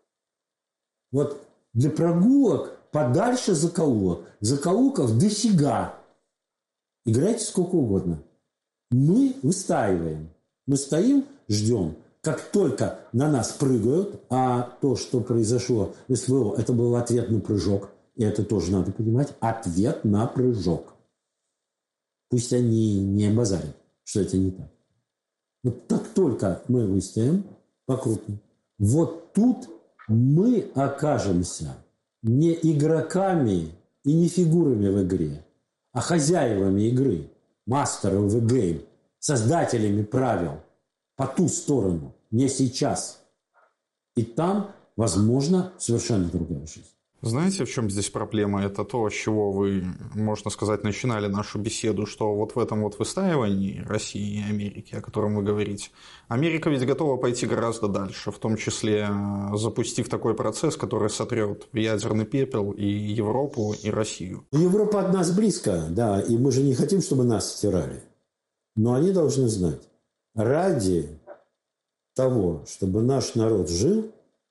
Вот для прогулок подальше закоулок. Закоулков дофига. Играйте сколько угодно. Мы выстаиваем. Мы стоим, ждем. Как только на нас прыгают, а то, что произошло в СВО, это был ответ на прыжок. И это тоже надо понимать. Ответ на прыжок. Пусть они не базарят, что это не так. Вот как только мы выстоим по-крупному, вот тут мы окажемся не игроками и не фигурами в игре, а хозяевами игры, master of the game, создателями правил по ту сторону, не сейчас. И там, возможно, совершенно другая жизнь. Знаете, в чем здесь проблема? Это то, с чего вы, можно сказать, начинали нашу беседу, что вот в этом вот выстаивании России и Америки, о котором вы говорите, Америка ведь готова пойти гораздо дальше, в том числе запустив такой процесс, который сотрет в ядерный пепел и Европу, и Россию. Европа от нас близко, да, и мы же не хотим, чтобы нас стирали. Но они должны знать, ради того, чтобы наш народ жил,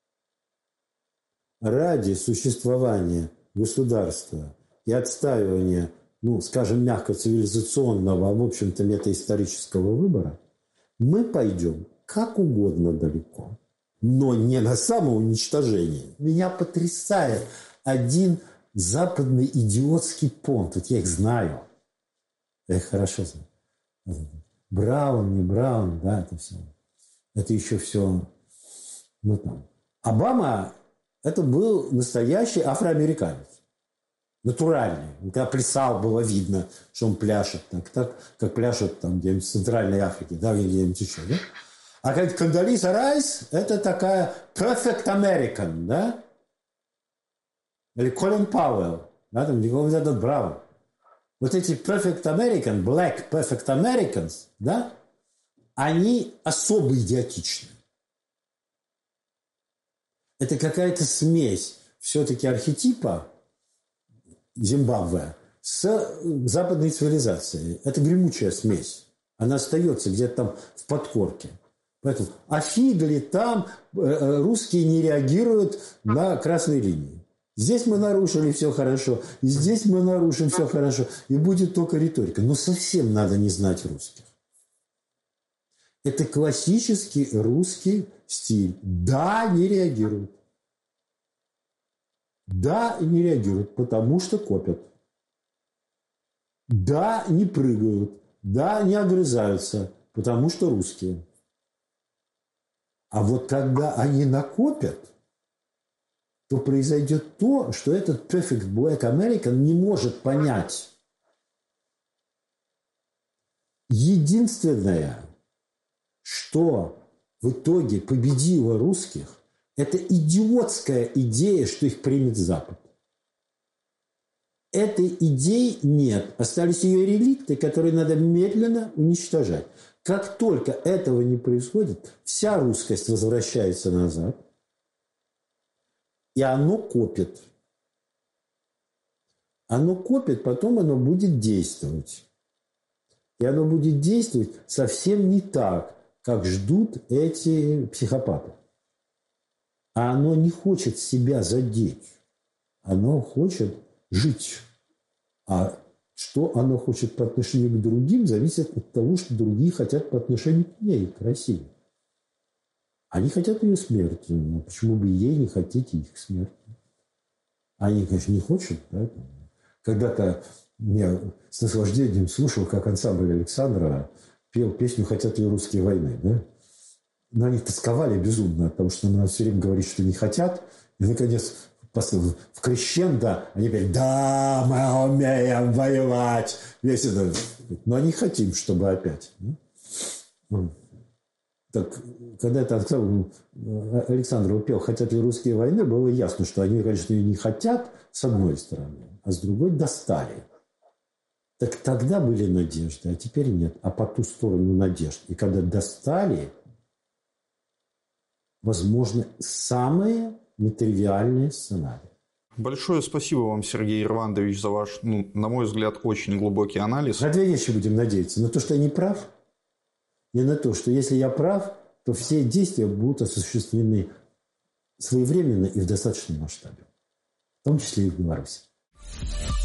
ради существования государства и отстаивания, скажем, мягко цивилизационного, а в общем-то метаисторического выбора, мы пойдем как угодно далеко, но не на самоуничтожение. Меня потрясает один западный идиотский понт. Вот я их знаю. Я их хорошо знаю. Браун, не Браун, да, это все. Это еще все, там. Обама – это был настоящий афроамериканец. Натуральный. Когда плясал, было видно, что он пляшет так, как пляшут там где-нибудь в Центральной Африке, да, где-нибудь еще, да? А Кондолиза Райс – это такая perfect American, да? Или Колин Пауэлл, да, там, этот Браун. Вот эти perfect American, black perfect Americans, да, они особо идиотичны. Это какая-то смесь все-таки архетипа Зимбабве с западной цивилизацией. Это гремучая смесь. Она остается где-то там в подкорке. Поэтому, а фиг ли там русские не реагируют на красные линии. Здесь мы нарушили все хорошо, и здесь мы нарушим все хорошо, и будет только риторика. Но совсем надо не знать русских. Это классический русский стиль. Да, не реагируют. Да, не реагируют, потому что копят. Да, не прыгают. Да, не огрызаются, потому что русские. А вот когда они накопят, то произойдет то, что этот perfect black American не может понять. Единственное, что в итоге победило русских, это идиотская идея, что их примет Запад. Этой идеи нет. Остались ее реликты, которые надо медленно уничтожать. Как только этого не происходит, вся русскость возвращается назад, и оно копит. Оно копит, потом оно будет действовать. И оно будет действовать совсем не так, как ждут эти психопаты. А оно не хочет себя задеть. Оно хочет жить. А что оно хочет по отношению к другим, зависит от того, что другие хотят по отношению к ней, к России. Они хотят ее смерти. Но почему бы ей не хотеть их смерти? Они, конечно, не хотят. Да? Когда-то я с наслаждением слушал, как ансамбль Александра пел песню «Хотят ли русские войны». Да? Но они тосковали безумно, потому что нам все время говорит, что не хотят. И, наконец, в крещендо они говорят: да, мы умеем воевать. Весь это. Но они хотим, чтобы опять. Да? Так, когда это Александров пел «Хотят ли русские войны», было ясно, что они, конечно, ее не хотят, с одной стороны, а с другой достали. Так тогда были надежды, а теперь нет. А по ту сторону надежд. И когда достали, возможно, самые нетривиальные сценарии. Большое спасибо вам, Сергей Ирвандович, за ваш, на мой взгляд, очень глубокий анализ. На две вещи будем надеяться. На то, что я не прав, и на то, что если я прав, то все действия будут осуществлены своевременно и в достаточном масштабе. В том числе и в Беларуси.